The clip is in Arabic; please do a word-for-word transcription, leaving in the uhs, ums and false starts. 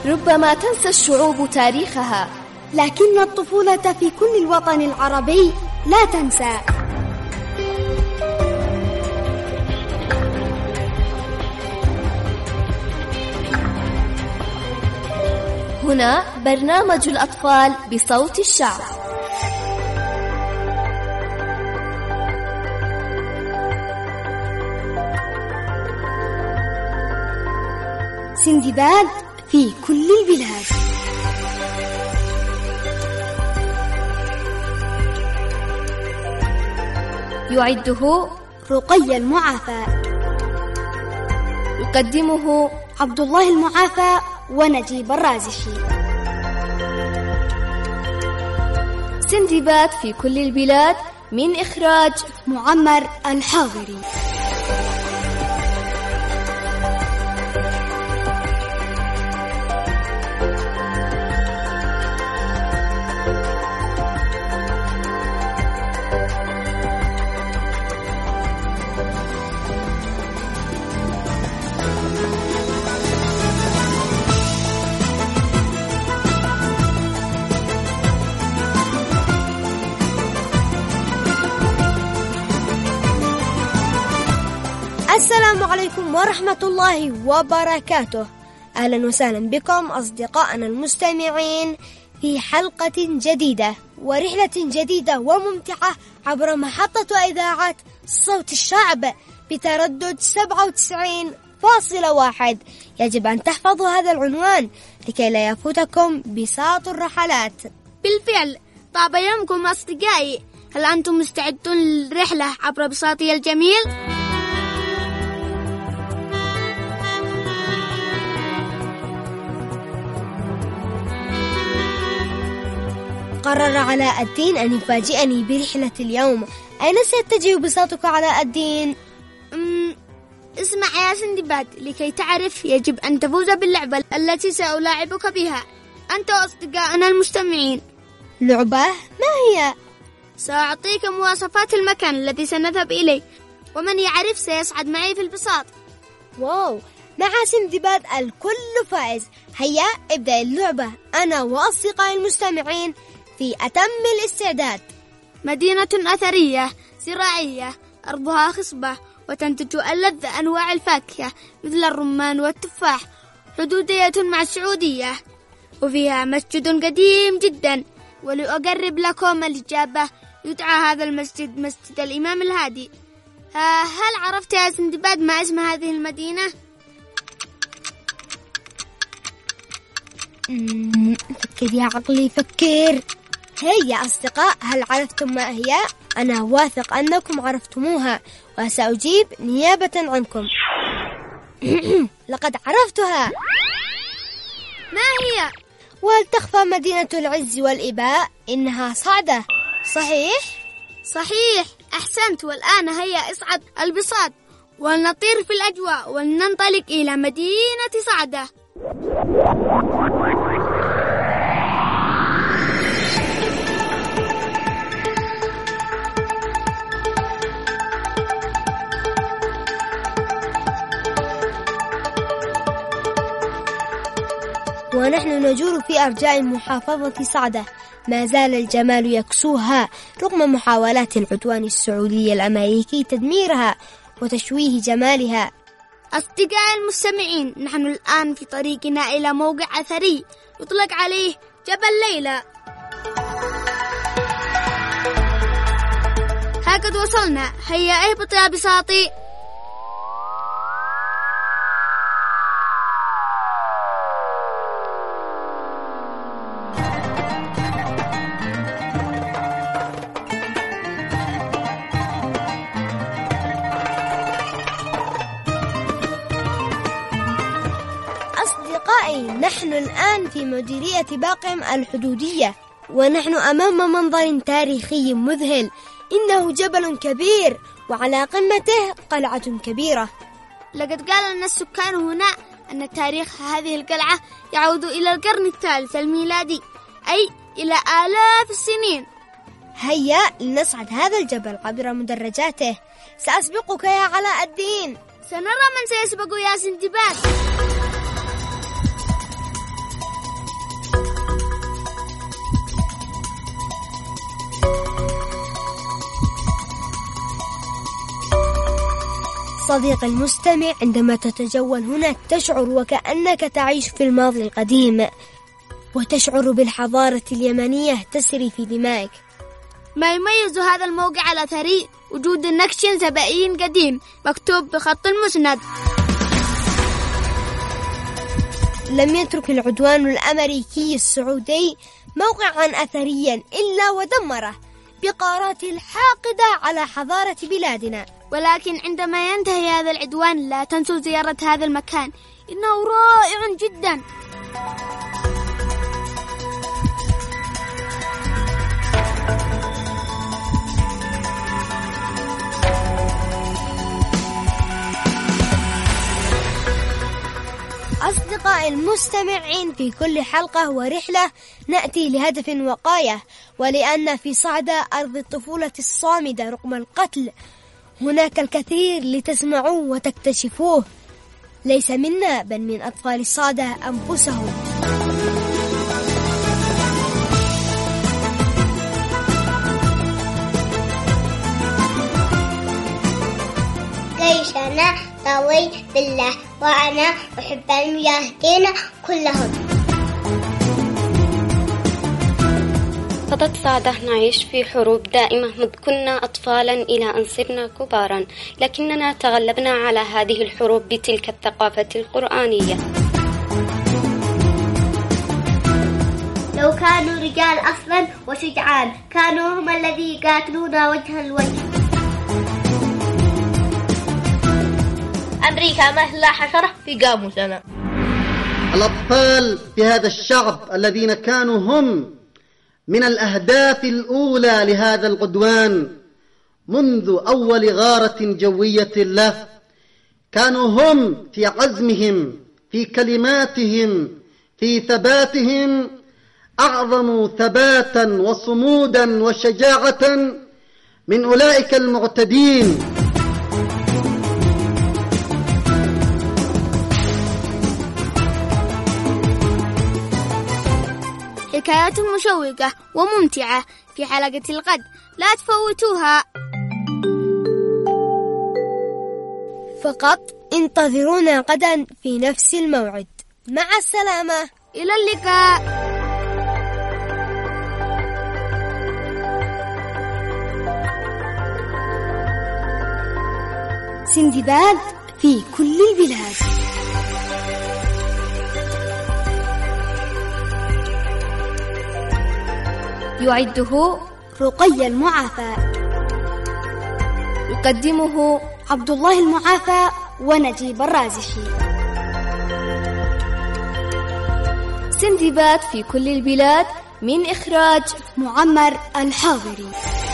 ربما تنسى الشعوب تاريخها، لكن الطفولة في كل الوطن العربي لا تنسى. هنا برنامج الأطفال بصوت الشعب. سندباد في كل البلاد. يعده رقية المعافى، يقدمه عبد الله المعافى ونجيب الرازشي. سندباد في كل البلاد من إخراج معمر الحاضري. السلام عليكم ورحمة الله وبركاته. أهلا وسهلا بكم أصدقائنا المستمعين في حلقة جديدة ورحلة جديدة وممتعة عبر محطة إذاعة صوت الشعب بتردد سبعة وتسعين فاصلة واحد. يجب أن تحفظوا هذا العنوان لكي لا يفوتكم بساط الرحلات. بالفعل، طاب يومكم أصدقائي. هل أنتم مستعدون للرحلة عبر بساطي الجميل؟ قرر علاء الدين أن يفاجئني برحلة اليوم. أين سيتجه بساطك علاء الدين؟ أمم اسمع يا سندباد، لكي تعرف يجب أن تفوز باللعبة التي سألاعبك بها أنت وأصدقائنا المستمعين. لعبة؟ ما هي؟ سأعطيك مواصفات المكان الذي سنذهب إليه، ومن يعرف سيصعد معي في البساط. واو، مع سندباد الكل فائز. هيا ابدأ اللعبة، أنا وأصدقائي المستمعين في أتم الاستعداد. مدينة أثرية زراعية أرضها خصبة وتنتج ألذ أنواع الفاكهة مثل الرمان والتفاح، حدودية مع السعودية، وفيها مسجد قديم جدا. ولأقرب لكم الإجابة، يدعى هذا المسجد مسجد الإمام الهادي. هل عرفت يا سندباد ما اسم هذه المدينة؟ فكر يا عقلي فكر. هيا يا أصدقاء، هل عرفتم ما هي؟ أنا واثق أنكم عرفتموها وسأجيب نيابة عنكم. لقد عرفتها. ما هي؟ وهل تخفى مدينة العز والإباء؟ إنها صعدة. صحيح؟ صحيح، أحسنت. والآن هيا اصعد البساط ولنطير في الأجواء ولننطلق إلى مدينة صعدة. ونحن نجول في أرجاء محافظة صعدة، ما زال الجمال يكسوها رغم محاولات العدوان السعودي الأمريكي تدميرها وتشويه جمالها. أصدقائي المستمعين، نحن الآن في طريقنا إلى موقع أثري يطلق عليه جبل ليلى. ها قد وصلنا. هيا اهبط يا بساطي. نحن الآن في مديرية باقم الحدودية، ونحن أمام منظر تاريخي مذهل. إنه جبل كبير وعلى قمته قلعة كبيرة. لقد قال لنا السكان هنا أن تاريخ هذه القلعة يعود إلى القرن الثالث الميلادي، أي إلى آلاف السنين. هيا لنصعد هذا الجبل عبر مدرجاته. سأسبقك يا علاء الدين. سنرى من سيسبق يا سندباد. صديقي المستمع، عندما تتجول هنا تشعر وكأنك تعيش في الماضي القديم، وتشعر بالحضارة اليمنية تسري في دمائك. ما يميز هذا الموقع الأثري وجود نقش سبائي قديم مكتوب بخط المسند. لم يترك العدوان الأمريكي السعودي موقعا أثريا إلا ودمره بقاراته الحاقدة على حضارة بلادنا. ولكن عندما ينتهي هذا العدوان لا تنسوا زيارة هذا المكان، إنه رائع جدا. أصدقائي المستمعين، في كل حلقة ورحلة نأتي لهدف وقاية، ولأن في صعدة أرض الطفولة الصامدة رغم القتل هناك الكثير لتسمعوه وتكتشفوه، ليس منا بل من أطفال صعدة أنفسهم. ليش أنا طوي بالله وأنا أحب المياهين كلهم. قضت صعدة نعيش في حروب دائمة منذ كنا أطفالا إلى أن صرنا كبارا، لكننا تغلبنا على هذه الحروب بتلك الثقافة القرآنية. لو كانوا رجال أصلا وشجعان كانوا هم الذي يقاتلون وجها لوجه. أمريكا مثل حشرة في قاموسنا. الأطفال في هذا الشعب الذين كانوا هم من الأهداف الأولى لهذا العدوان منذ أول غارة جوية له، كانوا هم في عزمهم، في كلماتهم، في ثباتهم أعظم ثباتا وصمودا وشجاعة من أولئك المعتدين. حكايات مشوقة وممتعة في حلقة الغد، لا تفوتوها. فقط انتظرونا غدا في نفس الموعد. مع السلامة، إلى اللقاء. سندباد في كل البلاد. يعده رقية المعافى، يقدمه عبد الله المعافى ونجيب الرازشي. سندباد في كل البلاد، من إخراج معمر الحاضري.